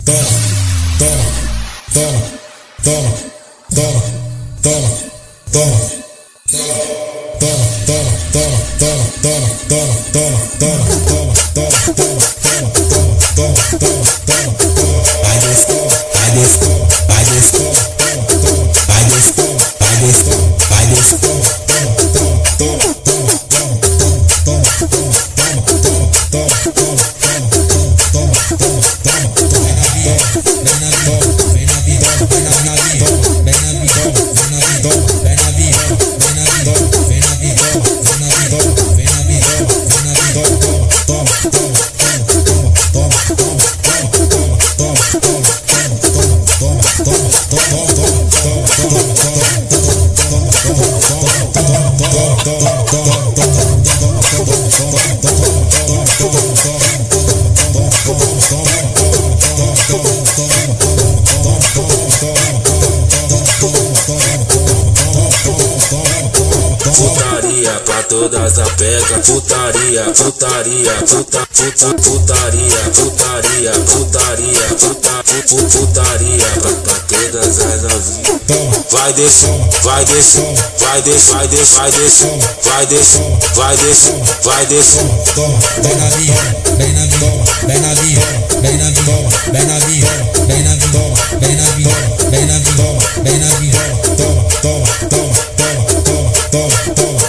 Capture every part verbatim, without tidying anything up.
Putaria pra todas a pega, putaria, putaria, puta, puta, putaria, putaria, putaria, puta, puta, putaria pra, pra todas as novinhas. Vai descer, vai descer, vai descer, vai descer, vai descer, vai descer, vai descer, vai descer. Vem na via, vem na via, vem na via, vem na via, vem na via, vem na via, vem na via, vem na via, vem na via. Toma, toma, toma, toma, toma, toma,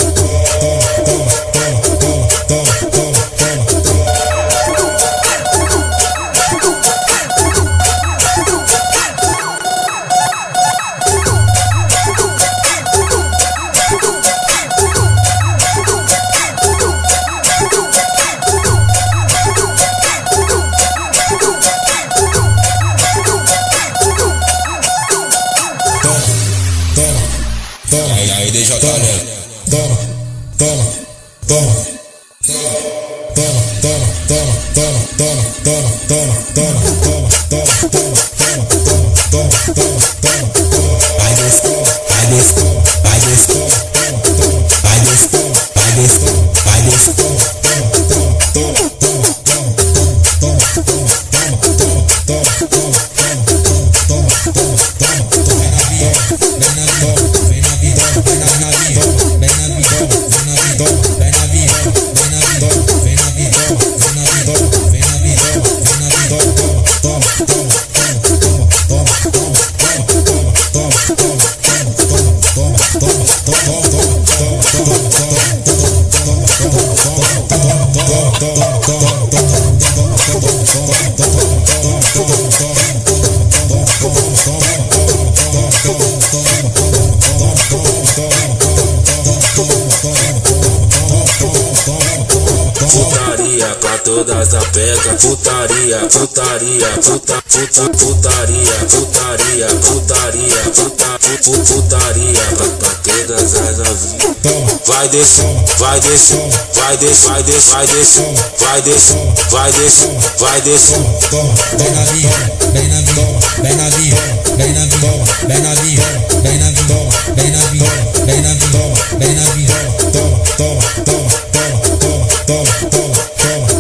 Aí, aí, D J Léo. toma, toma, toma, toma, toma, toma, toma, toma, toma, toma, toma, toma, toma, toma, toma, toma, toma, toma. Vai descer, vai descer, vai descer, vai descer, vai descer, vai descer. Toma, toma, toma, toma, toma, toma, toma, toma, toma, toma, toma, toma, toma, toma, toma. Vem na via, vem na via, vem na via, vem na via, vem na via, vem na via, vem na via, vem na via, vem na via, vem na via, vem na via. Toma, toma, toma, toma, toma, toma, toma, toma, toma, toma, toma, Putaria pra todas a pega, putaria, putaria, puta, puta, putaria, putaria, putaria, puta, puta, putaria pra, pra todas as novinhas. Vai descer, vai descer, vai descer, vai descer, vai descer, vai descer, vai descer, vai descer. Vem na via, vem na via, vem na via, vem na via, vem na via, vem na via, vem na via, vem na via, vem na via. Toma, toma, toma, toma, toma, toma, toma, toma.